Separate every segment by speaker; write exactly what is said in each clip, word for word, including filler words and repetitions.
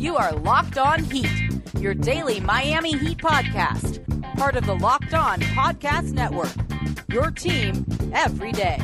Speaker 1: You are Locked On Heat, your daily Miami Heat podcast. Part of the Locked On Podcast Network, your team every day.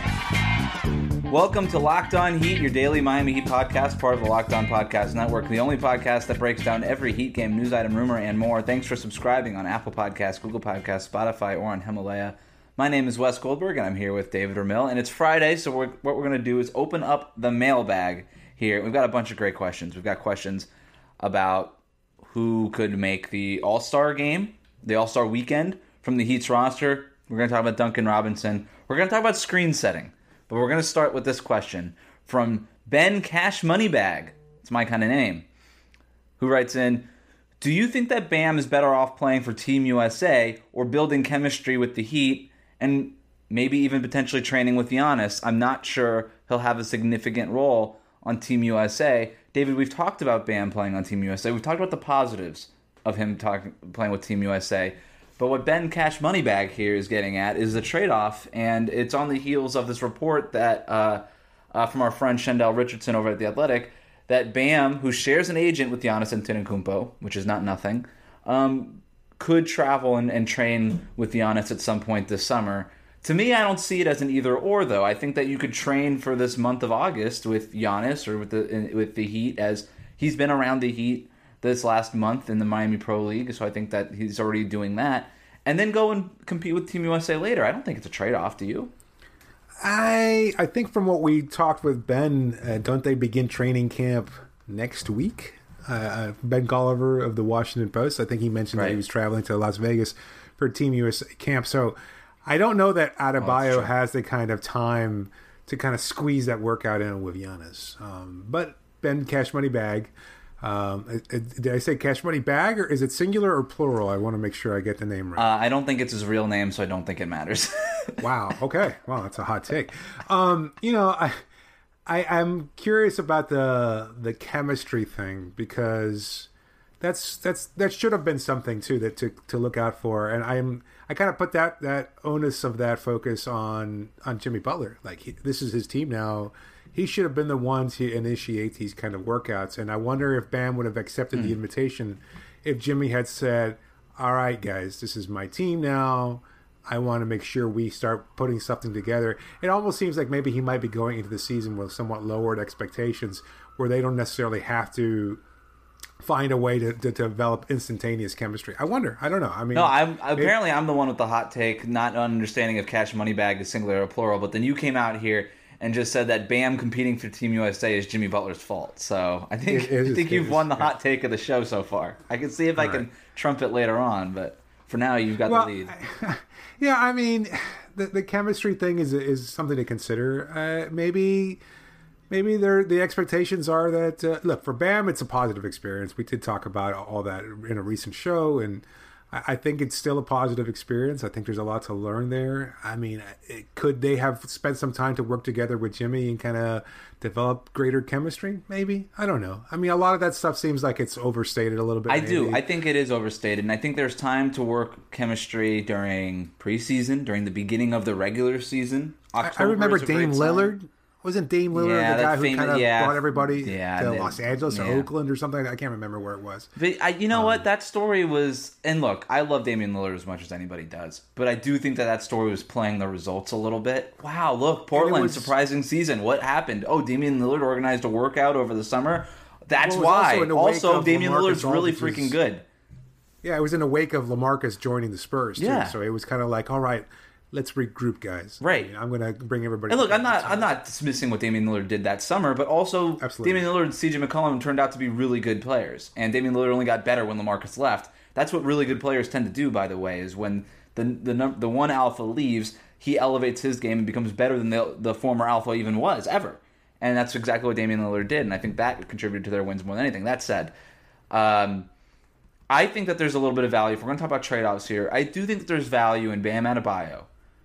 Speaker 2: Welcome to Locked On Heat, your daily Miami Heat podcast, part of the Locked On Podcast Network, the only podcast that breaks down every Heat game, news item, rumor, and more. Thanks for subscribing on Apple Podcasts, Google Podcasts, Spotify, or on Himalaya. My name is Wes Goldberg, and I'm here with David Ramil, and it's Friday, so we're, what we're going to do is open up the mailbag here. We've got a bunch of great questions. We've got questions about who could make the All-Star game, the All-Star weekend from the Heat's roster. We're going to talk about Duncan Robinson. We're going to talk about screen setting. But we're going to start with this question from Ben Cash Moneybag. It's my kind of name. Who writes in, do you think that Bam is better off playing for Team U S A or building chemistry with the Heat and maybe even potentially training with Giannis? I'm not sure he'll have a significant role on Team U S A. David, we've talked about Bam playing on Team U S A. We've talked about the positives of him talking, playing with Team U S A. But what Ben Cash Moneybag here is getting at is the trade-off, and it's on the heels of this report that uh, uh, from our friend Shendell Richardson over at The Athletic, that Bam, who shares an agent with Giannis Antetokounmpo, which is not nothing, um, could travel and, and train with Giannis at some point this summer. To me, I don't see it as an either-or, though. I think that you could train for this month of August with Giannis or with the with the Heat, as he's been around the Heat this last month in the Miami Pro League, so I think that he's already doing that. And then go and compete with Team U S A later. I don't think it's a trade-off, do you?
Speaker 3: I I think from what we talked with Ben, uh, don't they begin training camp next week? Uh, Ben Golliver of the Washington Post, I think he mentioned
Speaker 2: right.
Speaker 3: that he was traveling to Las Vegas for Team U S A camp. So I don't know that Adebayo oh, has the kind of time to kind of squeeze that workout in with Giannis. Um, but Ben Cash Money Bag... Um, did I say Cash Money Bag, or is it singular or plural? I want to make sure I get the name right.
Speaker 2: Uh, I don't think it's his real name, so I don't think it matters.
Speaker 3: Wow. Okay. Wow, that's a hot take. Um, you know, I, I, I'm curious about the the chemistry thing, because that's that's that should have been something too that to to look out for, and I'm I kind of put that that onus of that focus on on Jimmy Butler. Like he, this is his team now. He should have been the one to initiate these kind of workouts. And I wonder if Bam would have accepted mm. the invitation if Jimmy had said, all right, guys, this is my team now. I want to make sure we start putting something together. It almost seems like maybe he might be going into the season with somewhat lowered expectations where they don't necessarily have to find a way to, to develop instantaneous chemistry. I wonder. I don't know. I mean,
Speaker 2: no, I'm apparently it, I'm the one with the hot take, not understanding if Cash Money Bag is singular or plural. But then you came out here and just said that Bam competing for Team U S A is Jimmy Butler's fault. So I think it, it is, I think you've is, won the yeah. hot take of the show so far. I can see if All I can right. trump it later on, but for now you've got
Speaker 3: well,
Speaker 2: the lead.
Speaker 3: Yeah, I mean, the the chemistry thing is is something to consider. Uh, maybe maybe the expectations are that uh, look, for Bam, it's a positive experience. We did talk about all that in a recent show, and I think it's still a positive experience. I think there's a lot to learn there. I mean, it, could they have spent some time to work together with Jimmy and kind of develop greater chemistry? Maybe. I don't know. I mean, a lot of that stuff seems like it's overstated a little bit.
Speaker 2: I
Speaker 3: maybe.
Speaker 2: do. I think it is overstated. And I think there's time to work chemistry during preseason, during the beginning of the regular season.
Speaker 3: October I, I remember Dame Lillard. Time. Wasn't Dame Lillard
Speaker 2: yeah,
Speaker 3: the guy
Speaker 2: famous,
Speaker 3: who kind of
Speaker 2: yeah.
Speaker 3: brought everybody
Speaker 2: yeah,
Speaker 3: to
Speaker 2: they,
Speaker 3: Los Angeles or
Speaker 2: yeah.
Speaker 3: Oakland or something? I can't remember where it was.
Speaker 2: But I, you know
Speaker 3: um,
Speaker 2: what? That story was... And look, I love Damian Lillard as much as anybody does. But I do think that that story was playing the results a little bit. Wow, look, Portland, was, surprising season. What happened? Oh, Damian Lillard organized a workout over the summer? That's
Speaker 3: well,
Speaker 2: why.
Speaker 3: Also,
Speaker 2: also Damian
Speaker 3: LaMarcus
Speaker 2: Lillard's really
Speaker 3: Aldridge's,
Speaker 2: freaking good.
Speaker 3: Yeah, it was in the wake of LaMarcus joining the Spurs, too. Yeah. So it was kind of like, all right... Let's regroup, guys.
Speaker 2: Right.
Speaker 3: I mean, I'm going to bring everybody.
Speaker 2: And look, I'm not. I'm not dismissing what Damian Lillard did that summer, but also
Speaker 3: Absolutely.
Speaker 2: Damian Lillard and C J McCollum turned out to be really good players, and Damian Lillard only got better when LaMarcus left. That's what really good players tend to do, by the way, is when the the the one alpha leaves, he elevates his game and becomes better than the the former alpha even was ever. And that's exactly what Damian Lillard did, and I think that contributed to their wins more than anything. That said, um, I think that there's a little bit of value. If we're going to talk about trade-offs here, I do think that there's value in Bam Adebayo.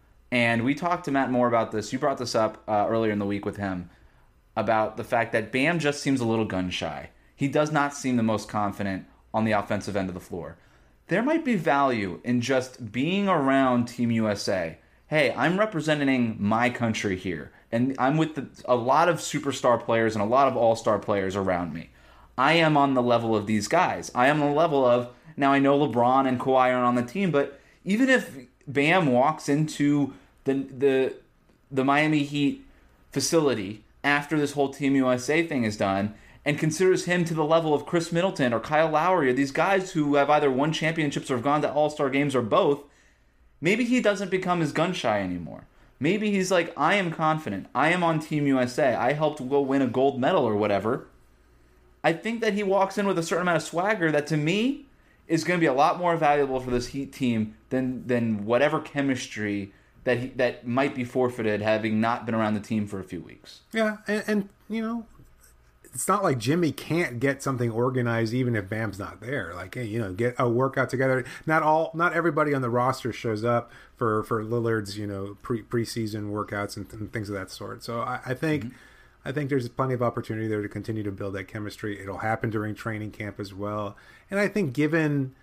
Speaker 2: And we talked to Matt Moore about this. You brought this up uh, earlier in the week with him about the fact that Bam just seems a little gun-shy. He does not seem the most confident on the offensive end of the floor. There might be value in just being around Team U S A. Hey, I'm representing my country here, and I'm with the, a lot of superstar players and a lot of all-star players around me. I am on the level of these guys. I am on the level of, now I know LeBron and Kawhi aren't on the team, but even if Bam walks into the the the Miami Heat facility after this whole Team U S A thing is done and considers him to the level of Chris Middleton or Kyle Lowry or these guys who have either won championships or have gone to All-Star games or both, maybe he doesn't become as gun-shy anymore. Maybe he's like, I am confident. I am on Team U S A. I helped go win a gold medal or whatever. I think that he walks in with a certain amount of swagger that, to me, is going to be a lot more valuable for this Heat team than than whatever chemistry that he, that might be forfeited having not been around the team for a few weeks.
Speaker 3: Yeah, and, and you know, it's not like Jimmy can't get something organized even if Bam's not there. Like, hey, you know, get a workout together. Not all, not everybody on the roster shows up for, for Lillard's, you know, pre preseason workouts and, and things of that sort. So I, I think. Mm-hmm. I think there's plenty of opportunity there to continue to build that chemistry. It'll happen during training camp as well. And I think given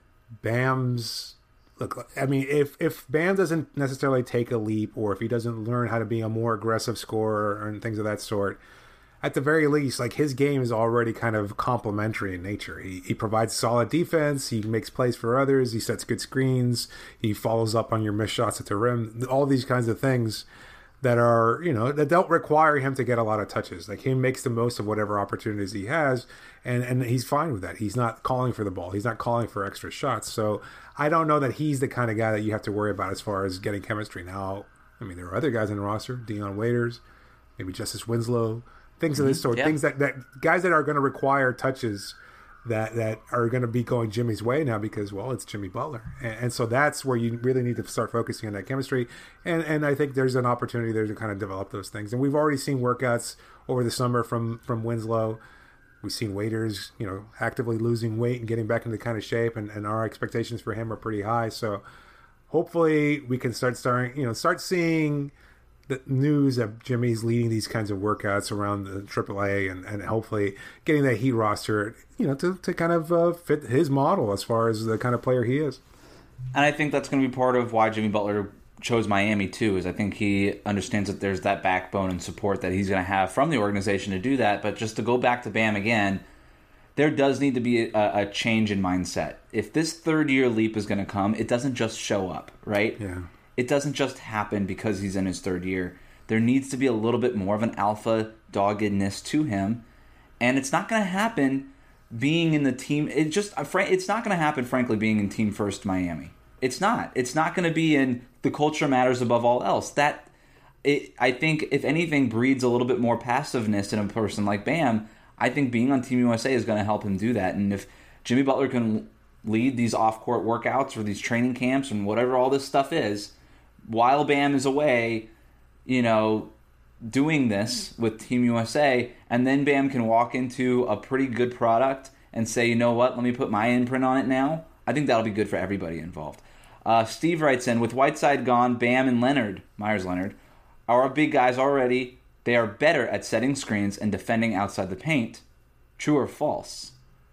Speaker 3: Bam's look, I mean, if, if Bam doesn't necessarily take a leap or if he doesn't learn how to be a more aggressive scorer and things of that sort, at the very least, like his game is already kind of complementary in nature. He, he provides solid defense. He makes plays for others. He sets good screens. He follows up on your missed shots at the rim. All these kinds of things that are, you know, that don't require him to get a lot of touches. Like, he makes the most of whatever opportunities he has, and, and he's fine with that. He's not calling for the ball. He's not calling for extra shots. So I don't know that he's the kind of guy that you have to worry about as far as getting chemistry. Now, I mean, there are other guys in the roster, Dion Waiters, maybe Justice Winslow, things of this sort, yeah. things that, that guys that are going to require touches that that are going to be going Jimmy's way now because, well, it's Jimmy Butler. And, and so that's where you really need to start focusing on that chemistry. And and I think there's an opportunity there to kind of develop those things. And we've already seen workouts over the summer from, from Winslow. We've seen Waiters, you know, actively losing weight and getting back into kind of shape. And, and our expectations for him are pretty high. So hopefully we can start starting, you know, start seeing the news that Jimmy's leading these kinds of workouts around the triple A and, and hopefully getting that Heat roster, you know, to, to kind of uh, fit his model as far as the kind of player he is.
Speaker 2: And I think that's going to be part of why Jimmy Butler chose Miami too, is I think he understands that there's that backbone and support that he's going to have from the organization to do that. But just to go back to Bam again, there does need to be a, a change in mindset. If this third year leap is going to come, it doesn't just show up, right?
Speaker 3: Yeah.
Speaker 2: It doesn't just happen because he's in his third year. There needs to be a little bit more of an alpha doggedness to him. And it's not going to happen being in the team. It just It's not going to happen, frankly, being in Team First Miami. It's not. It's not going to be in the culture matters above all else. That, it, I think, if anything, breeds a little bit more passiveness in a person like Bam. I think being on Team U S A is going to help him do that. And if Jimmy Butler can lead these off-court workouts or these training camps and whatever all this stuff is, while Bam is away, you know, doing this with Team U S A, and then Bam can walk into a pretty good product and say, you know what, let me put my imprint on it now, I think that'll be good for everybody involved. Uh, Steve writes in, with Whiteside gone, Bam and Leonard, Myers Leonard, are our big guys already. They are better at setting screens and defending outside the paint. True or false?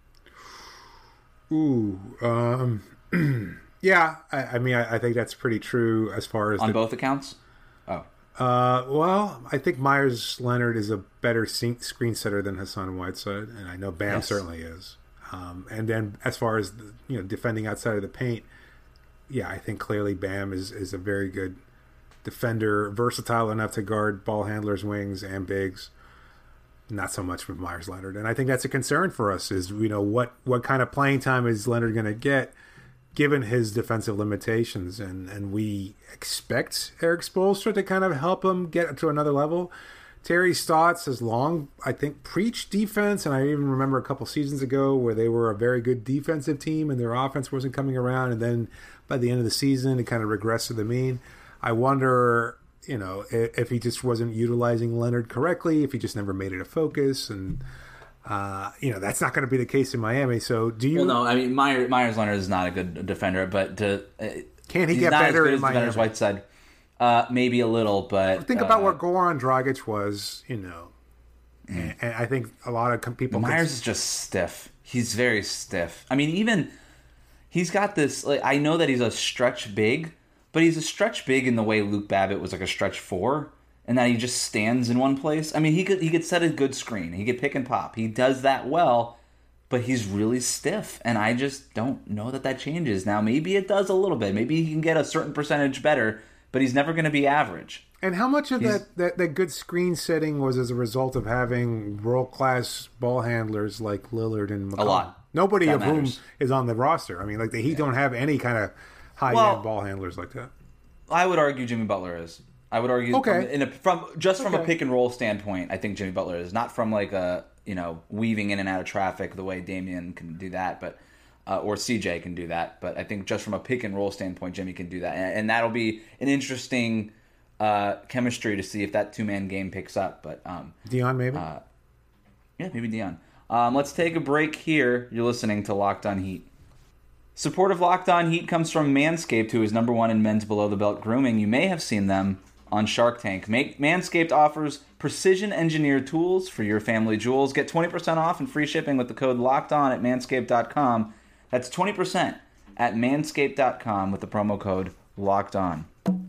Speaker 3: Ooh, um... Yeah, I, I mean, I, I think that's pretty true as far as...
Speaker 2: On
Speaker 3: the,
Speaker 2: both accounts? Oh.
Speaker 3: Uh, well, I think Myers Leonard is a better screen setter than Hassan Whiteside, and I know Bam yes. certainly is. Um, and then as far as, the, you know, defending outside of the paint, yeah, I think clearly Bam is, is a very good defender, versatile enough to guard ball handlers, wings, and bigs. Not so much with Myers Leonard. And I think that's a concern for us is, you know, what, what kind of playing time is Leonard going to get given his defensive limitations, and, and we expect Eric Spoelstra to kind of help him get to another level. Terry Stotts has long, I think, preached defense, and I even remember a couple seasons ago where they were a very good defensive team and their offense wasn't coming around, and then by the end of the season it kind of regressed to the mean. I wonder, you know, if, if he just wasn't utilizing Leonard correctly, if he just never made it a focus, and Uh, you know, that's not going to be the case in Miami. So do you...
Speaker 2: Well, no, I mean, Myers, Myers Leonard is not a good defender, but to, uh,
Speaker 3: can he get better in Miami?
Speaker 2: As Whiteside. Uh, maybe a little, but...
Speaker 3: Think
Speaker 2: uh,
Speaker 3: about what Goran Dragic was, you know. Mm. And, and I think a lot of people...
Speaker 2: Myers
Speaker 3: can...
Speaker 2: is just stiff. He's very stiff. I mean, even... He's got this... Like, I know that he's a stretch big, but he's a stretch big in the way Luke Babbitt was like a stretch four. and that he just stands in one place. I mean, he could he could set a good screen. He could pick and pop. He does that well, but he's really stiff, and I just don't know that that changes. Now, maybe it does a little bit. Maybe he can get a certain percentage better, but he's never going to be average.
Speaker 3: And how much of that, that, that good screen setting was as a result of having world-class ball handlers like Lillard and McCollum?
Speaker 2: A lot.
Speaker 3: Nobody
Speaker 2: That
Speaker 3: of
Speaker 2: matters.
Speaker 3: whom is on the roster. I mean, like the Heat
Speaker 2: Yeah.
Speaker 3: don't have any kind of high-end
Speaker 2: Well,
Speaker 3: ball handlers like that.
Speaker 2: I would argue Jimmy Butler is. I would argue
Speaker 3: Okay.
Speaker 2: from, in a, from just from
Speaker 3: Okay.
Speaker 2: a pick and roll standpoint, I think Jimmy Butler is. Not from like a, you know, weaving in and out of traffic the way Damian can do that, but uh, or C J can do that. But I think just from a pick and roll standpoint, Jimmy can do that, and, and that'll be an interesting uh, chemistry to see if that two man game picks up. But um,
Speaker 3: Dion, maybe?
Speaker 2: uh, yeah, maybe Dion. Um, let's take a break here. You're listening to Locked On Heat. Support of Locked On Heat comes from Manscaped, who is number one in men's below-the-belt grooming. You may have seen them on Shark Tank. Make, Manscaped offers precision-engineered tools for your family jewels. Get twenty percent off and free shipping with the code LOCKEDON at manscaped dot com. That's twenty percent at manscaped dot com with the promo code LOCKEDON.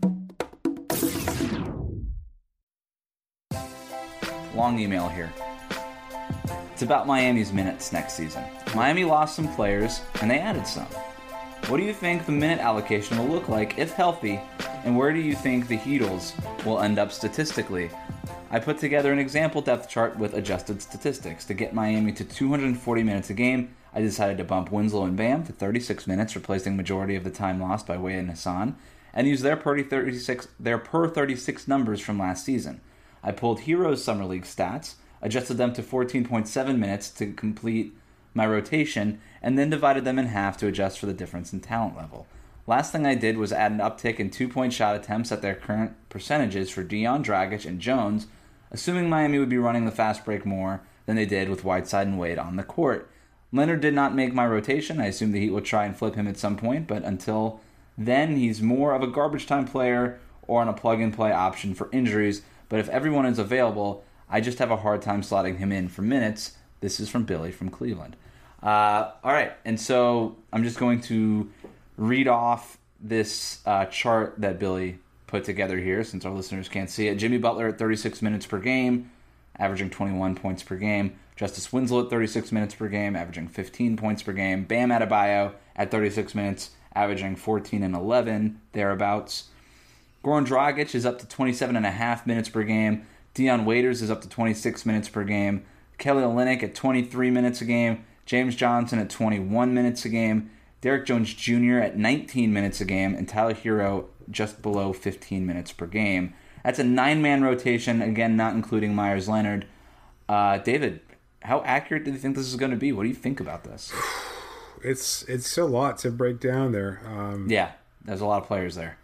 Speaker 2: Long email here. It's about Miami's minutes next season. Miami lost some players, and they added some. What do you think the minute allocation will look like if healthy, and where do you think the Heatles will end up statistically? I put together an example depth chart with adjusted statistics. To get Miami to two hundred forty minutes a game, I decided to bump Winslow and Bam to thirty-six minutes, replacing majority of the time lost by Way and Hassan, and use their per thirty-six, their per thirty-six numbers from last season. I pulled Heroes Summer League stats, adjusted them to fourteen point seven minutes to complete my rotation, and then divided them in half to adjust for the difference in talent level. Last thing I did was add an uptick in two-point shot attempts at their current percentages for Dion, Dragic, and Jones, assuming Miami would be running the fast break more than they did with Whiteside and Wade on the court. Leonard did not make my rotation. I assumed the Heat would try and flip him at some point, but until then, he's more of a garbage time player or on a plug-and-play option for injuries. But if everyone is available, I just have a hard time slotting him in for minutes. This is from Billy from Cleveland. Uh, all right, and so I'm just going to read off this uh, chart that Billy put together here, since our listeners can't see it. Jimmy Butler at thirty-six minutes per game, averaging twenty-one points per game. Justice Winslow at thirty-six minutes per game, averaging fifteen points per game. Bam Adebayo at thirty-six minutes, averaging fourteen and eleven, thereabouts. Goran Dragic is up to twenty-seven and a half minutes per game. Dion Waiters is up to twenty-six minutes per game. Kelly Olynyk at twenty-three minutes a game. James Johnson at twenty-one minutes a game. Derek Jones Junior at nineteen minutes a game. And Tyler Hero just below fifteen minutes per game. That's a nine-man rotation, again, not including Myers Leonard. Uh, David, how accurate do you think this is going to be? What do you think about this?
Speaker 3: It's it's a lot to break down there. Um,
Speaker 2: Yeah, there's a lot of players there.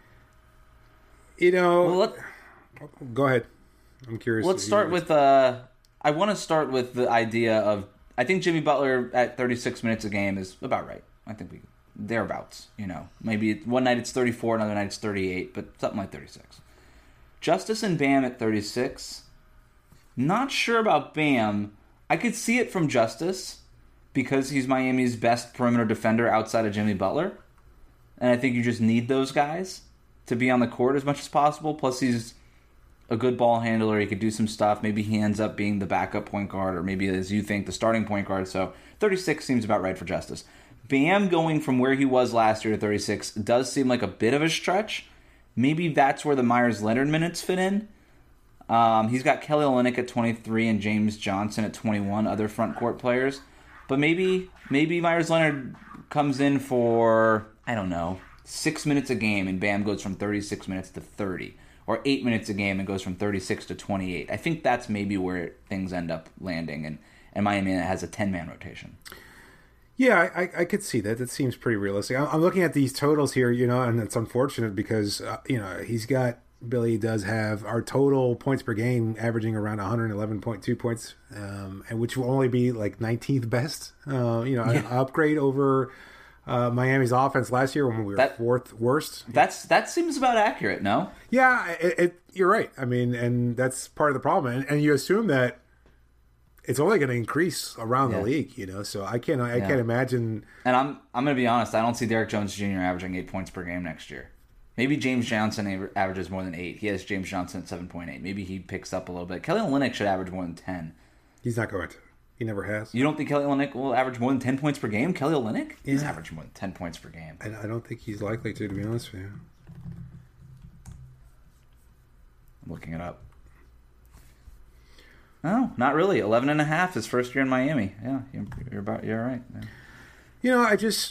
Speaker 3: You know,
Speaker 2: Well, let,
Speaker 3: go ahead. I'm curious.
Speaker 2: let's start with... Uh, I want to start with the idea of... I think Jimmy Butler at thirty-six minutes a game is about right. I think we... Thereabouts, you know. Maybe one night it's thirty-four, another night it's thirty-eight, but something like thirty-six. Justice and Bam at thirty-six. Not sure about Bam. I could see it from Justice because he's Miami's best perimeter defender outside of Jimmy Butler. And I think you just need those guys to be on the court as much as possible. Plus he's a good ball handler. He could do some stuff. Maybe he ends up being the backup point guard, or maybe, as you think, the starting point guard. So thirty-six seems about right for Justice. Bam going from where he was last year to thirty-six does seem like a bit of a stretch. Maybe that's where the Myers-Leonard minutes fit in. Um, he's got Kelly Olynyk at twenty-three and James Johnson at twenty-one, other front court players. But maybe maybe Myers-Leonard comes in for, I don't know, six minutes a game, and Bam goes from thirty-six minutes to thirty. Or eight minutes a game and goes from thirty-six to twenty-eight. I think that's maybe where things end up landing, and, and Miami has a ten-man rotation.
Speaker 3: Yeah, I, I could see that. That seems pretty realistic. I'm looking at these totals here, you know, and it's unfortunate because, uh, you know, he's got, Billy does have our total points per game averaging around one eleven point two points, um, and which will only be like nineteenth best. Uh, you know, yeah. An upgrade over uh, Miami's offense last year when we were that, fourth worst.
Speaker 2: That's That seems about accurate, no?
Speaker 3: Yeah, it, it, you're right. I mean, and that's part of the problem. And, and you assume that it's only going to increase around yeah. the league, you know. So I can't, I yeah. can't imagine.
Speaker 2: And I'm, I'm going to be honest. I don't see Derek Jones Junior averaging eight points per game next year. Maybe James Johnson aver- averages more than eight. He has James Johnson at seven point eight. Maybe he picks up a little bit. Kelly Olynyk should average more than ten.
Speaker 3: He's not going to. He never has.
Speaker 2: You don't think Kelly Olynyk will average more than ten points per game? Kelly Olynyk?
Speaker 3: Yeah.
Speaker 2: He's averaging more than ten points per game.
Speaker 3: I, I don't think he's likely to, to be honest with you.
Speaker 2: I'm looking it up. No, not really. eleven and a half his first year in Miami. Yeah, you're, you're about you're right. Yeah.
Speaker 3: You know, I just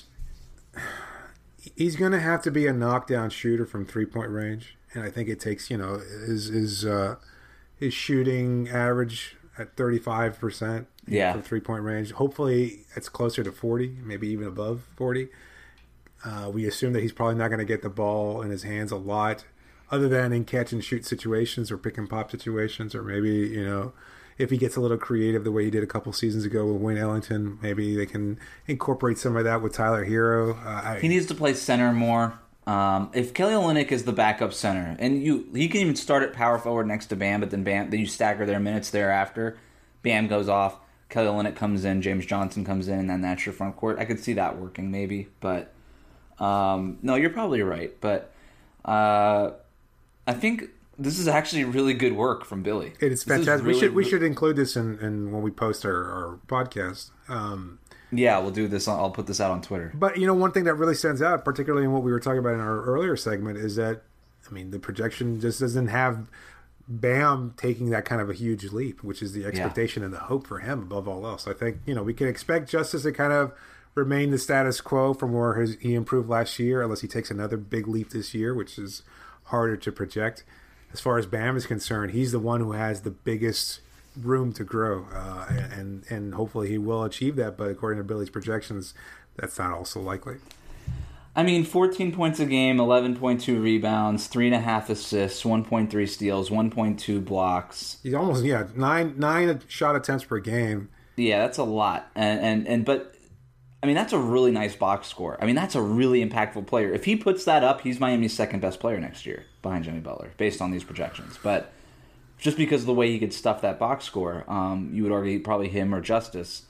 Speaker 3: he's going to have to be a knockdown shooter from three-point range, and I think it takes, you know, his his uh, his shooting average at thirty-five percent
Speaker 2: yeah.
Speaker 3: from three-point range. Hopefully, it's closer to forty, maybe even above forty. Uh, we assume that he's probably not going to get the ball in his hands a lot, other than in catch-and-shoot situations or pick-and-pop situations, or maybe, you know, if he gets a little creative the way he did a couple seasons ago with Wayne Ellington, maybe they can incorporate some of that with Tyler Hero. Uh, I,
Speaker 2: he needs to play center more. Um, if Kelly Olynyk is the backup center, and you he can even start at power forward next to Bam, but then Bam then you stagger their minutes thereafter. Bam goes off, Kelly Olynyk comes in, James Johnson comes in, and then that's your front court. I could see that working maybe, but um, no, you're probably right. But uh, I think this is actually really good work from Billy.
Speaker 3: It is
Speaker 2: This
Speaker 3: fantastic.
Speaker 2: really,
Speaker 3: we should we
Speaker 2: re-
Speaker 3: should include this in, in when we post our, our podcast. Um,
Speaker 2: Yeah, we'll do this. On, I'll put this out on Twitter.
Speaker 3: But, you know, one thing that really stands out, particularly in what we were talking about in our earlier segment, is that, I mean, the projection just doesn't have Bam taking that kind of a huge leap, which is the expectation yeah. and the hope for him above all else. I think, you know, we can expect Justice to kind of remain the status quo from where his, he improved last year, unless he takes another big leap this year, which is harder to project. As far as Bam is concerned, he's the one who has the biggest room to grow, uh, and and hopefully he will achieve that. But according to Billy's projections, that's not also likely.
Speaker 2: I mean, fourteen points a game, eleven point two rebounds, three and a half assists, one point three steals, one point two blocks.
Speaker 3: He's almost yeah nine nine shot attempts per game.
Speaker 2: Yeah, that's a lot, and and and but I mean that's a really nice box score. I mean that's a really impactful player. If he puts that up, he's Miami's second best player next year behind Jimmy Butler, based on these projections. But just because of the way he could stuff that box score, um, you would argue probably him or Justice.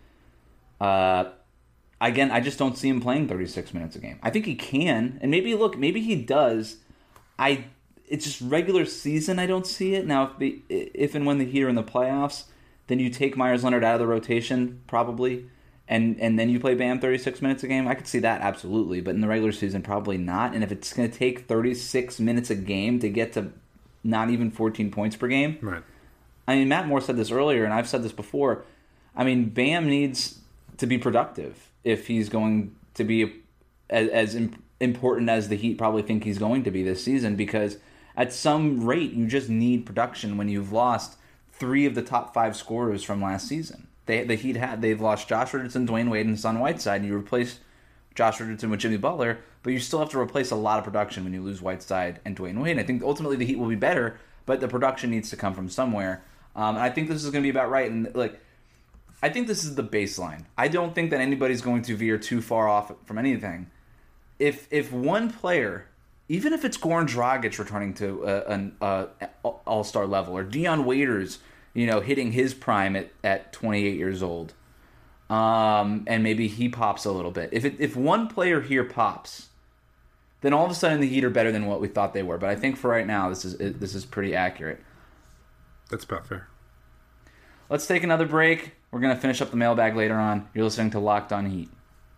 Speaker 2: Uh, again, I just don't see him playing thirty-six minutes a game. I think he can, and maybe look, maybe he does. I it's just regular season. I don't see it now. If the if and when the Heat are in the playoffs, then you take Myers Leonard out of the rotation probably, and and then you play Bam thirty-six minutes a game. I could see that absolutely, but in the regular season, probably not. And if it's going to take thirty-six minutes a game to get to not even fourteen points per game.
Speaker 3: Right.
Speaker 2: I mean, Matt Moore said this earlier, and I've said this before. I mean, Bam needs to be productive if he's going to be as, as important as the Heat probably think he's going to be this season, because at some rate, you just need production when you've lost three of the top five scorers from last season. They, the Heat had, they've lost Josh Richardson, Dwayne Wade, and Hassan Whiteside, and you replace Josh Richardson with Jimmy Butler, but you still have to replace a lot of production when you lose Whiteside and Dwayne Wade. And I think ultimately the Heat will be better, but the production needs to come from somewhere. Um, and I think this is going to be about right. And like, I think this is the baseline. I don't think that anybody's going to veer too far off from anything. If if one player, even if it's Goran Dragic returning to a, an a all-star level, or Dion Waiters, you know, hitting his prime at, at twenty-eight years old, um, and maybe he pops a little bit. If it, if one player here pops, then all of a sudden the Heat are better than what we thought they were. But I think for right now, this is this is pretty accurate.
Speaker 3: That's about fair.
Speaker 2: Let's take another break. We're going to finish up the mailbag later on. You're listening to Locked On Heat.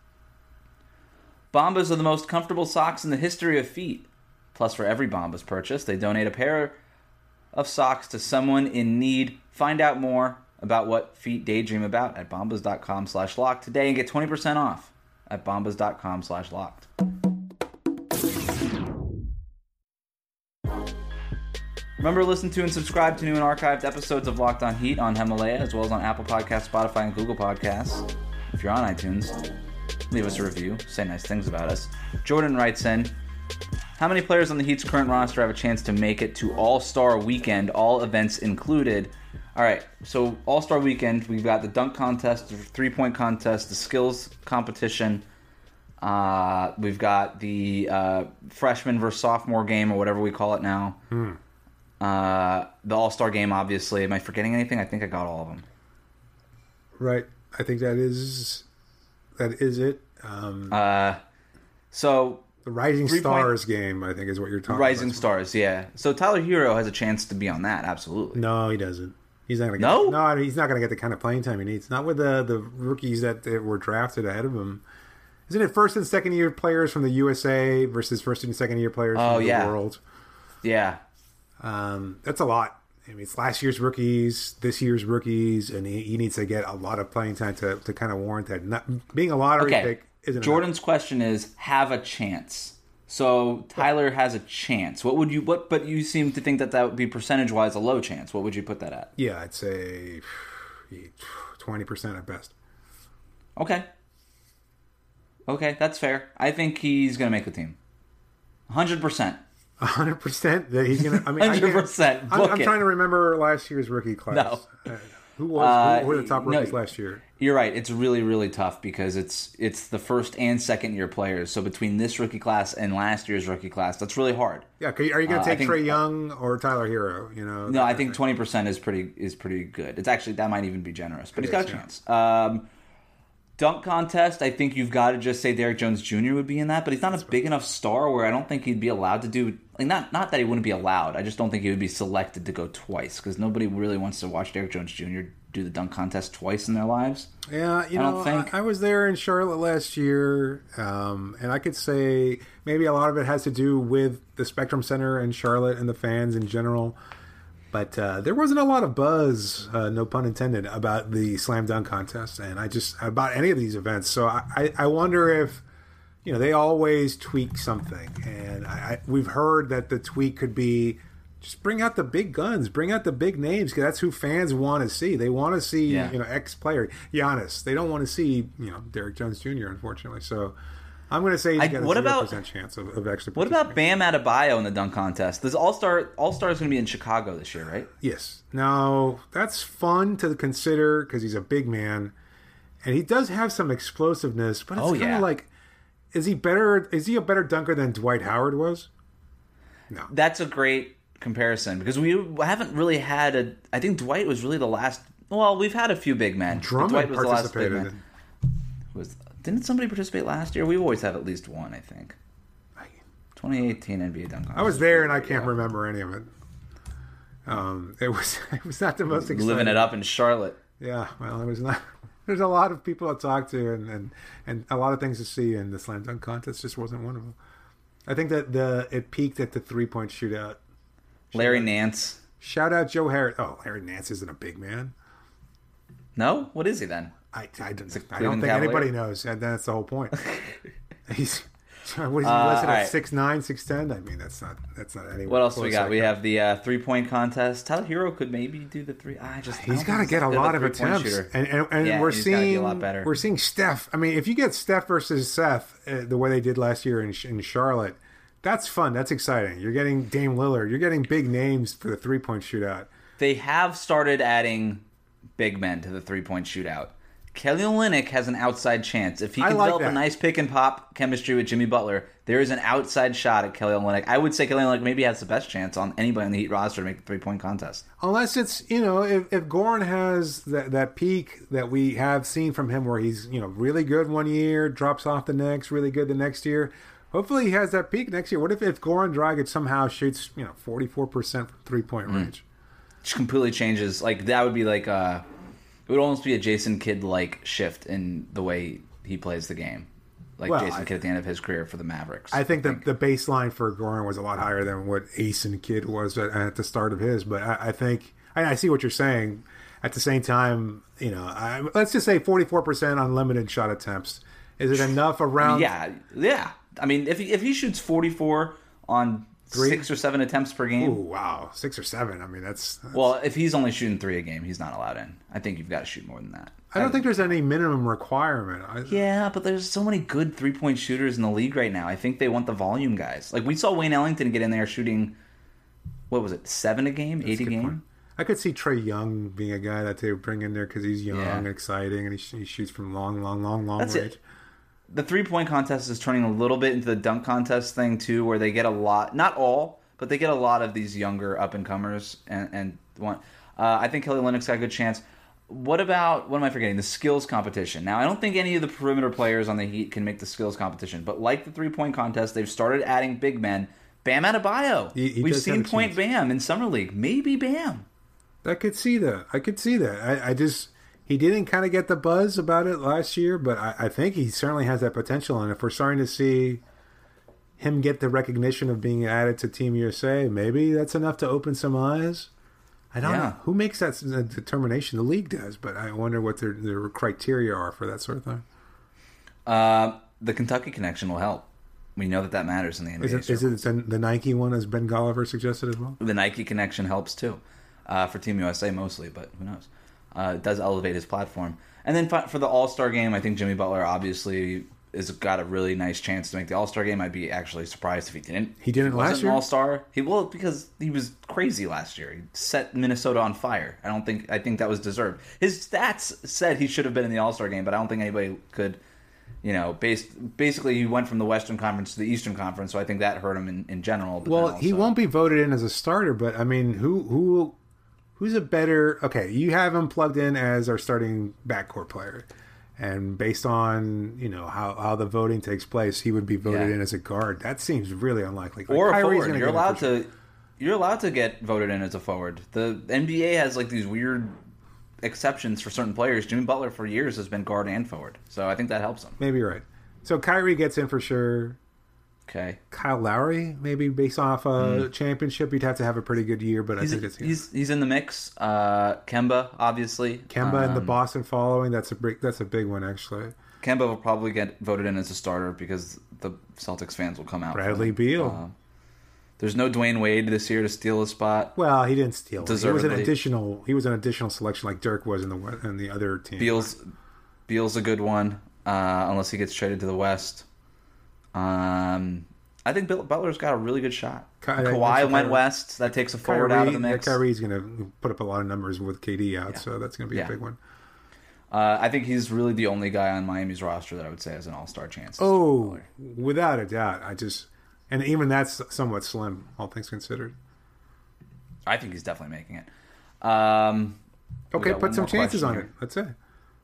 Speaker 2: Bombas are the most comfortable socks in the history of feet. Plus, for every Bombas purchase, they donate a pair of socks to someone in need. Find out more about what feet daydream about at bombas.com slash locked today and get twenty percent off at bombas.com slash locked. Remember to listen to and subscribe to new and archived episodes of Locked On Heat on Himalaya, as well as on Apple Podcasts, Spotify, and Google Podcasts. If you're on iTunes, leave us a review. Say nice things about us. Jordan writes in, how many players on the Heat's current roster have a chance to make it to All-Star Weekend, all events included? All right, so All-Star Weekend, we've got the dunk contest, the three-point contest, the skills competition. Uh, we've got the uh, freshman versus sophomore game, or whatever we call it now.
Speaker 3: Hmm.
Speaker 2: Uh, the All-Star game, obviously. Am I forgetting anything? I think I got all of them.
Speaker 3: Right. I think that is that is it. Um,
Speaker 2: Uh, so
Speaker 3: The Rising
Speaker 2: Three
Speaker 3: Stars
Speaker 2: point...
Speaker 3: game, I think, is what you're talking
Speaker 2: Rising
Speaker 3: about.
Speaker 2: Stars, yeah. So Tyler Hero has a chance to be on that, absolutely.
Speaker 3: No, he doesn't. He's not going to get
Speaker 2: No?
Speaker 3: no, he's not going to get the kind of playing time he needs. Not with the the rookies that, that were drafted ahead of him. Isn't it first and second year players from the U S A versus first and second year players
Speaker 2: oh,
Speaker 3: from the
Speaker 2: yeah.
Speaker 3: world?
Speaker 2: Yeah.
Speaker 3: Um, that's a lot. I mean, it's last year's rookies, this year's rookies, and he, he needs to get a lot of playing time to, to kind of warrant that. Not, being a lottery
Speaker 2: Okay.
Speaker 3: pick isn't
Speaker 2: Jordan's
Speaker 3: enough.
Speaker 2: question is have a chance. So Tyler has a chance. What would you? What? But you seem to think that that would be percentage wise a low chance. What would you put that at?
Speaker 3: Yeah, I'd say twenty percent at best.
Speaker 2: Okay. Okay, that's fair. I think he's going to make the team. Hundred percent.
Speaker 3: hundred percent that he's gonna. I mean,
Speaker 2: Hundred percent.
Speaker 3: I'm, I'm trying to remember last year's rookie class.
Speaker 2: No.
Speaker 3: Uh, who was
Speaker 2: Uh,
Speaker 3: who were the top
Speaker 2: no,
Speaker 3: rookies last year?
Speaker 2: You're right. It's really, really tough because it's it's the first and second year players. So between this rookie class and last year's rookie class, that's really hard.
Speaker 3: Yeah, are you going to
Speaker 2: Uh, I
Speaker 3: take
Speaker 2: think-
Speaker 3: Trae Young or Tyler Hero? You know,
Speaker 2: No, I think twenty percent is pretty is pretty good. It's actually that might even be generous, but
Speaker 3: It
Speaker 2: he's got
Speaker 3: is,
Speaker 2: a
Speaker 3: yeah.
Speaker 2: chance. Um, dunk contest. I think you've got to just say Derrick Jones Junior would be in that, but he's not a big enough star where I don't think he'd be allowed to do. Like not not that he wouldn't be allowed. I just don't think he would be selected to go twice because nobody really wants to watch Derrick Jones Junior do the dunk contest twice in their lives.
Speaker 3: Yeah, you
Speaker 2: I
Speaker 3: know,
Speaker 2: don't think-
Speaker 3: I, I was there in Charlotte last year, um, and I could say maybe a lot of it has to do with the Spectrum Center in Charlotte and the fans in general. But uh, there wasn't a lot of buzz, uh, no pun intended, about the slam dunk contest, and I just about any of these events. So I, I, I wonder if you know they always tweak something, and I, I, we've heard that the tweak could be just bring out the big guns, bring out the big names, because that's who fans want to see. They want to see
Speaker 2: Yeah.
Speaker 3: you know X player Giannis. They don't want to see you know Derrick Jones Junior Unfortunately, so. I'm going to say he's
Speaker 2: I-
Speaker 3: got a
Speaker 2: what
Speaker 3: zero
Speaker 2: about-
Speaker 3: percent chance of, of actually.
Speaker 2: What about
Speaker 3: participating.
Speaker 2: Bam Adebayo in the dunk contest? This All Star All Star is going to be in Chicago this year, right?
Speaker 3: Yes. Now, that's fun to consider because he's a big man. And he does have some explosiveness, but it's
Speaker 2: Oh,
Speaker 3: kind of
Speaker 2: yeah.
Speaker 3: like, is he better? Is he a better dunker than Dwight Howard was? No.
Speaker 2: That's a great comparison because we haven't really had a. I think Dwight was really the last. Well, we've had a few big men.
Speaker 3: Drummond
Speaker 2: Dwight was the last big
Speaker 3: participated.
Speaker 2: man. Was didn't somebody participate last year? We've always had at least one, I think. twenty eighteen N B A dunk contest.
Speaker 3: I was there and I can't remember any of it. Um, it was it was not the most exciting.
Speaker 2: Living it up in Charlotte.
Speaker 3: Yeah, well, it was not. There's a lot of people to talk to and, and, and a lot of things to see, and the slam dunk contest just wasn't one of them. I think that the it peaked at the three point shootout.
Speaker 2: Larry Nance.
Speaker 3: Shout out Joe Harris. Oh, Larry Nance isn't a big man.
Speaker 2: No, what is he then?
Speaker 3: I, I don't,
Speaker 2: a
Speaker 3: I don't
Speaker 2: Cleveland
Speaker 3: think
Speaker 2: Cavalier?
Speaker 3: anybody knows, and that's the whole point. He's what is he
Speaker 2: Uh,
Speaker 3: listed
Speaker 2: all
Speaker 3: at
Speaker 2: right.
Speaker 3: six nine, six ten? I mean, that's not that's not anyone.
Speaker 2: What else we
Speaker 3: close
Speaker 2: got?
Speaker 3: like
Speaker 2: We
Speaker 3: that.
Speaker 2: have the uh, three point contest. Tyler Hero could maybe do the three. I just I
Speaker 3: He's
Speaker 2: don't
Speaker 3: got to
Speaker 2: think
Speaker 3: get a
Speaker 2: he's
Speaker 3: lot of
Speaker 2: a three-point
Speaker 3: attempts,
Speaker 2: shooter.
Speaker 3: and and, and
Speaker 2: Yeah,
Speaker 3: we're
Speaker 2: he's gotta be
Speaker 3: seeing
Speaker 2: a lot better.
Speaker 3: we're seeing Steph. I mean, if you get Steph versus Seth uh, the way they did last year in in Charlotte, that's fun. That's exciting. You're getting Dame Lillard. You're getting big names for the three point shootout.
Speaker 2: They have started adding big men to the three point shootout. Kelly Olynyk has an outside chance. If he
Speaker 3: I
Speaker 2: can
Speaker 3: like
Speaker 2: develop
Speaker 3: that.
Speaker 2: a nice pick and pop chemistry with Jimmy Butler, there is an outside shot at Kelly Olynyk. I would say Kelly Olynyk maybe has the best chance on anybody on the Heat roster to make the three point contest.
Speaker 3: Unless it's, you know, if, if Goran has that, that peak that we have seen from him where he's, you know, really good one year, drops off the next, really good the next year. Hopefully he has that peak next year. What if, if Goran Dragic somehow shoots, you know, forty-four percent from three-point range?
Speaker 2: Which completely changes. Like, that would be like a... It would almost be a Jason Kidd-like shift in the way he plays the game. Like
Speaker 3: Well,
Speaker 2: Jason
Speaker 3: I-
Speaker 2: Kidd at the end of his career for the Mavericks.
Speaker 3: I think that the baseline for Goran was a lot higher than what Ace and Kidd was at, at the start of his. But I, I think I, I see what you're saying. At the same time, you know, I, let's just say forty-four percent unlimited shot attempts. Is it enough around?
Speaker 2: Yeah, yeah. I mean, if he, if he shoots forty-four on
Speaker 3: Three?
Speaker 2: six or seven attempts per game...
Speaker 3: Ooh, wow, six or seven. I mean, that's. that's
Speaker 2: Well, if he's only shooting three a game, he's not allowed in. I think you've got to shoot more than that.
Speaker 3: I don't think there's any minimum requirement. I,
Speaker 2: Yeah, but there's so many good three-point shooters in the league right now. I think they want the volume guys. Like, we saw Wayne Ellington get in there shooting, what was it, seven a game, eight a
Speaker 3: good
Speaker 2: game?
Speaker 3: point. I could see Trae Young being a guy that they would bring in there because he's young
Speaker 2: Yeah.
Speaker 3: and exciting, and he, sh- he shoots from long, long, long, long
Speaker 2: That's
Speaker 3: range.
Speaker 2: it. The three-point contest is turning a little bit into the dunk contest thing, too, where they get a lot, not all, but they get a lot of these younger up-and-comers and, and want. Uh, I think Kelly Olynyk's got a good chance. what about, what am I forgetting? The skills competition. Now, I don't think any of the perimeter players on the Heat can make the skills competition, but like the three-point contest, they've started adding big men. Bam Adebayo.
Speaker 3: He, he
Speaker 2: We've
Speaker 3: does
Speaker 2: seen
Speaker 3: have a
Speaker 2: Point
Speaker 3: chance.
Speaker 2: Bam in Summer League. Maybe Bam.
Speaker 3: I could see that. I could see that. I, I just he didn't kind of get the buzz about it last year, but I, I think he certainly has that potential. And if we're starting to see him get the recognition of being added to Team U S A, maybe that's enough to open some eyes. I don't
Speaker 2: Yeah.
Speaker 3: know who makes that determination. The league does, but I wonder what their their criteria are for that sort of thing.
Speaker 2: Uh, the Kentucky connection will help. We know that that matters in the N B A.
Speaker 3: Is it, is it the, the Nike one, as Ben Golliver suggested as well?
Speaker 2: The Nike connection helps too, uh, for Team U S A mostly, but who knows? Uh, it does elevate his platform. And then fi- for the All-Star game, I think Jimmy Butler obviously has got a really nice chance to make the All-Star game. I'd be actually surprised if he didn't.
Speaker 3: He didn't
Speaker 2: If he wasn't
Speaker 3: last year?
Speaker 2: an All-Star. He will because he was crazy last year. He set Minnesota on fire. I don't think I think that was deserved. His stats said he should have been in the All-Star game, but I don't think anybody could. You know, based, basically he went from the Western Conference to the Eastern Conference, so I think that hurt him in, in general. But
Speaker 3: Well,
Speaker 2: then
Speaker 3: he
Speaker 2: also-
Speaker 3: won't be voted in as a starter, but I mean, who who who's a better? Okay, you have him plugged in as our starting backcourt player, and based on you know how, how the voting takes place, he would be voted
Speaker 2: Yeah.
Speaker 3: in as a guard. That seems really unlikely. Like,
Speaker 2: or a
Speaker 3: Kyrie's
Speaker 2: forward.
Speaker 3: gonna
Speaker 2: You're
Speaker 3: get in
Speaker 2: allowed
Speaker 3: for sure.
Speaker 2: to. You're allowed to get voted in as a forward. The N B A has like these weird exceptions for certain players. Jimmy Butler for years has been guard and forward, so I think that helps him.
Speaker 3: Maybe you're right. So Kyrie gets in for sure.
Speaker 2: Okay,
Speaker 3: Kyle Lowry, maybe based off a championship, he'd have to have a pretty good year, but
Speaker 2: he's
Speaker 3: I think it's
Speaker 2: he's he's in the mix. Uh, Kemba, obviously.
Speaker 3: Kemba and the
Speaker 2: Um,
Speaker 3: Boston following. That's a big. That's a big one, actually.
Speaker 2: Kemba will probably get voted in as a starter because the Celtics fans will come out. for
Speaker 3: Bradley
Speaker 2: him.
Speaker 3: Beal.
Speaker 2: Uh, there's no Dwayne Wade this year to steal a spot.
Speaker 3: Well, he didn't steal. It. He was an
Speaker 2: Deservedly.
Speaker 3: additional. He was an additional selection, like Dirk was in the in the other team.
Speaker 2: Beal's Beal's a good one, uh, unless he gets traded to the West. Um, I think Bill, Butler's got a really good shot.
Speaker 3: Ky- I
Speaker 2: Kawhi
Speaker 3: mentioned
Speaker 2: went
Speaker 3: Kyrie-
Speaker 2: west. That takes a forward out of the mix.
Speaker 3: Yeah, Kyrie's going to put up a lot of numbers with K D out,
Speaker 2: Yeah.
Speaker 3: so that's going to be
Speaker 2: Yeah.
Speaker 3: a big one.
Speaker 2: Uh, I think he's really the only guy on Miami's roster that I would say has an all-star chance.
Speaker 3: Oh, without a doubt. I just and even that's somewhat slim, all things considered.
Speaker 2: I think he's definitely making it. Um, we
Speaker 3: Okay,
Speaker 2: got
Speaker 3: put
Speaker 2: one
Speaker 3: some
Speaker 2: more
Speaker 3: chances
Speaker 2: question
Speaker 3: on
Speaker 2: here.
Speaker 3: it. That's it.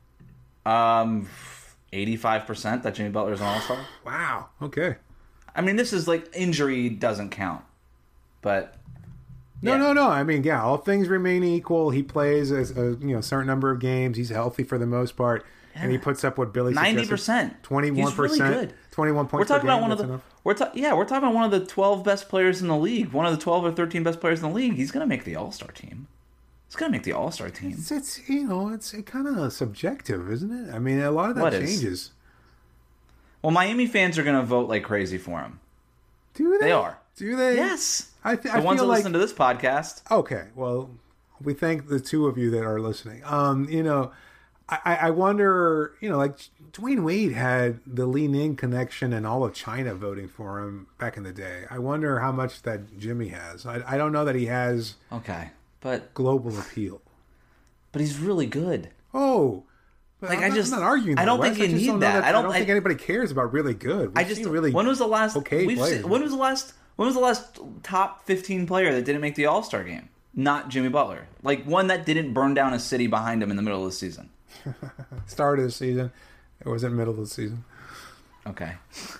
Speaker 2: Um, eighty-five percent that Jimmy Butler's an all-star.
Speaker 3: Wow. Okay.
Speaker 2: I mean, this is like injury doesn't count, but
Speaker 3: No,
Speaker 2: yeah.
Speaker 3: no, no. I mean, yeah, all things remain equal. He plays a, a you know certain number of games. He's healthy for the most part, and he puts up what Billy
Speaker 2: ninety percent,
Speaker 3: twenty-one percent,
Speaker 2: really good.
Speaker 3: twenty-one points.
Speaker 2: We're talking
Speaker 3: per
Speaker 2: about
Speaker 3: game,
Speaker 2: one of
Speaker 3: that's
Speaker 2: the
Speaker 3: enough.
Speaker 2: we're ta- yeah we're talking about one of the twelve best players in the league, one of the twelve or thirteen best players in the league. He's gonna make the All Star team. He's gonna make the All Star team.
Speaker 3: It's, it's you know it's kind of subjective, isn't it? I mean, a lot of that
Speaker 2: What is?
Speaker 3: changes.
Speaker 2: Well, Miami fans are gonna vote like crazy for him.
Speaker 3: Do they?
Speaker 2: They are.
Speaker 3: Do they?
Speaker 2: Yes,
Speaker 3: I, th-
Speaker 2: the
Speaker 3: I
Speaker 2: ones
Speaker 3: feel
Speaker 2: that
Speaker 3: like
Speaker 2: listen to this podcast.
Speaker 3: okay. Well, we thank the two of you that are listening. Um, you know, I, I I wonder. You know, like Dwayne Wade had the Li Ning connection and all of China voting for him back in the day. I wonder how much that Jimmy has. I I don't know that he has
Speaker 2: Okay, but
Speaker 3: global appeal.
Speaker 2: but he's really good.
Speaker 3: Oh. But
Speaker 2: Like,
Speaker 3: I'm
Speaker 2: I
Speaker 3: not,
Speaker 2: just-
Speaker 3: I'm not arguing.
Speaker 2: I
Speaker 3: that,
Speaker 2: don't
Speaker 3: Wes.
Speaker 2: think you
Speaker 3: just
Speaker 2: need
Speaker 3: don't know
Speaker 2: that. I don't- I-
Speaker 3: think anybody cares about really good.
Speaker 2: I
Speaker 3: We've
Speaker 2: just
Speaker 3: seen really
Speaker 2: when was the last
Speaker 3: okay
Speaker 2: we've
Speaker 3: players.
Speaker 2: seen, when was the last when was the last top fifteen player that didn't make the All Star game? Not Jimmy Butler. Like one that didn't burn down a city behind him in the middle of the season.
Speaker 3: Start of the season. It wasn't middle of the season.
Speaker 2: Okay.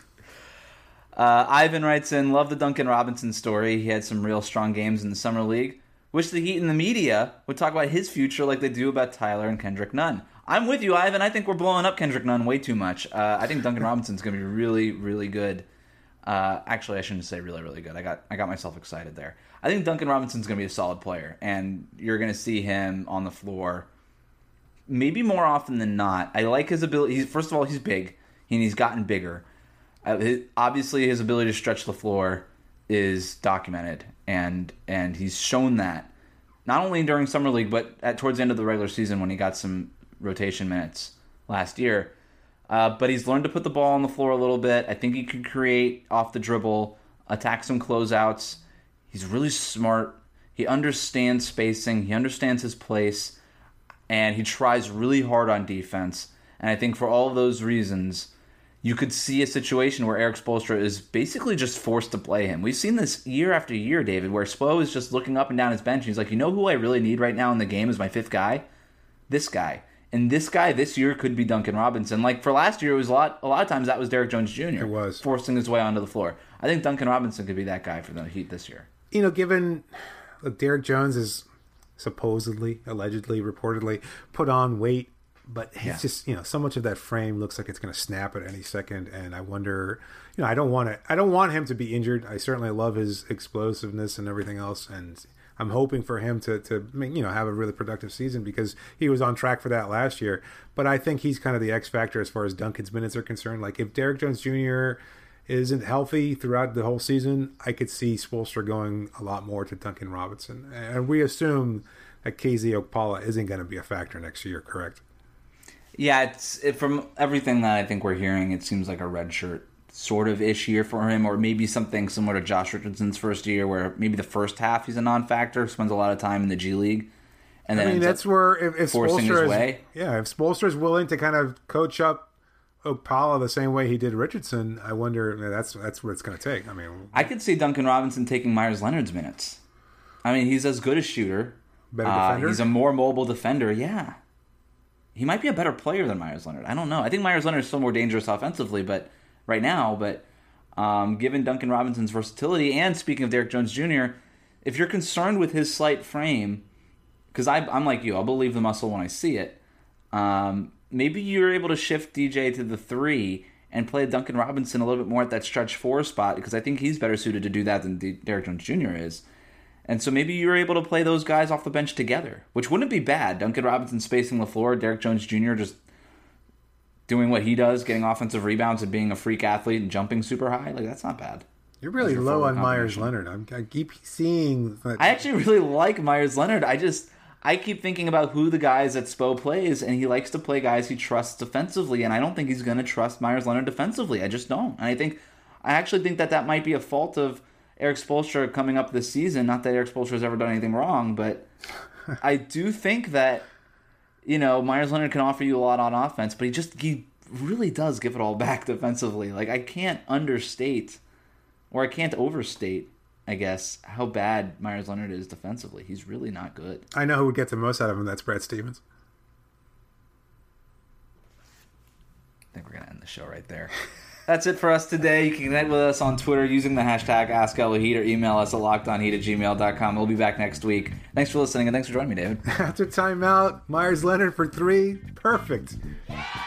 Speaker 2: Uh, Ivan writes in, love the Duncan Robinson story. He had some real strong games in the Summer League. Wish the Heat and the media would talk about his future like they do about Tyler and Kendrick Nunn. I'm with you, Ivan. I think we're blowing up Kendrick Nunn way too much. Uh, I think Duncan Robinson's going to be really, really good. Uh, actually, I shouldn't say really, really good. I got I got myself excited there. I think Duncan Robinson's going to be a solid player, and you're going to see him on the floor maybe more often than not. I like his ability. He's, first of all, he's big, and he's gotten bigger. Uh, his, obviously, his ability to stretch the floor is documented, and and he's shown that not only during Summer League, but at towards the end of the regular season when he got some rotation minutes last year. Uh, but he's learned to put the ball on the floor a little bit. I think he can create off the dribble, attack some closeouts. He's really smart. He understands spacing. He understands his place. And he tries really hard on defense. And I think for all of those reasons, you could see a situation where Eric Spoelstra is basically just forced to play him. We've seen this year after year, David, where Spo is just looking up and down his bench. And he's like, you know who I really need right now in the game is my fifth guy? this guy. And this guy this year could be Duncan Robinson. Like for last year, it was a lot. A lot of times that was Derrick Jones Junior
Speaker 3: It was
Speaker 2: forcing his way onto the floor. I think Duncan Robinson could be that guy for the Heat this year.
Speaker 3: You know, given look, Derrick Jones is supposedly, allegedly, reportedly put on weight, but it's yeah. just you know so much of that frame looks like it's going to snap at any second, and I wonder. You know, I don't want to. I don't want him to be injured. I certainly love his explosiveness and everything else, and I'm hoping for him to, to you know, have a really productive season because he was on track for that last year. But I think he's kind of the X factor as far as Duncan's minutes are concerned. Like if Derrick Jones Junior isn't healthy throughout the whole season, I could see Spoelstra going a lot more to Duncan Robinson. And we assume that K Z Okpala isn't going to be a factor next year, correct?
Speaker 2: Yeah, it's it, from everything that I think we're hearing, it seems like a redshirt sort of ish year for him, or maybe something similar to Josh Richardson's first year, where maybe the first half he's a non-factor, spends a lot of time in the G League, and then
Speaker 3: I mean that's where if, if
Speaker 2: forcing
Speaker 3: Spoelstra
Speaker 2: his
Speaker 3: is,
Speaker 2: way.
Speaker 3: Yeah, if Spoelstra is willing to kind of coach up Okpala the same way he did Richardson, I wonder that's that's what it's going to take. I mean,
Speaker 2: I could see Duncan Robinson taking Myers Leonard's minutes. I mean, he's as good a shooter,
Speaker 3: better
Speaker 2: uh,
Speaker 3: defender.
Speaker 2: He's a more mobile defender. Yeah, he might be a better player than Myers Leonard. I don't know. I think Myers Leonard is still more dangerous offensively, but right now, but. Um, given Duncan Robinson's versatility, and speaking of Derrick Jones Junior, if you're concerned with his slight frame, because I'm like you, I'll believe the muscle when I see it, um, maybe you're able to shift D J to the three and play Duncan Robinson a little bit more at that stretch four spot, because I think he's better suited to do that than D- Derrick Jones Junior is. And so maybe you're able to play those guys off the bench together, which wouldn't be bad. Duncan Robinson spacing the floor, Derrick Jones Junior just doing what he does, getting offensive rebounds and being a freak athlete and jumping super high, like that's not bad.
Speaker 3: You're really low on Myers Leonard. I'm, I keep seeing. That.
Speaker 2: I actually really like Myers Leonard. I just I keep thinking about who the guys that Spo plays, and he likes to play guys he trusts defensively, and I don't think he's going to trust Myers Leonard defensively. I just don't. And I think I actually think that that might be a fault of Erik Spoelstra coming up this season. Not that Erik Spoelstra has ever done anything wrong, but I do think that. You know, Myers Leonard can offer you a lot on offense, but he just he really does give it all back defensively. Like, I can't understate, or I can't overstate, I guess, how bad Myers Leonard is defensively. He's really not good.
Speaker 3: I know who would get the most out of him. That's Brad Stevens.
Speaker 2: I think we're going to end the show right there. That's it for us today. You can connect with us on Twitter using the hashtag AskElHeat or email us at lockedonheat at gmail dot com. We'll be back next week. Thanks for listening, and thanks for joining me, David.
Speaker 3: After timeout, Myers Leonard for three. Perfect.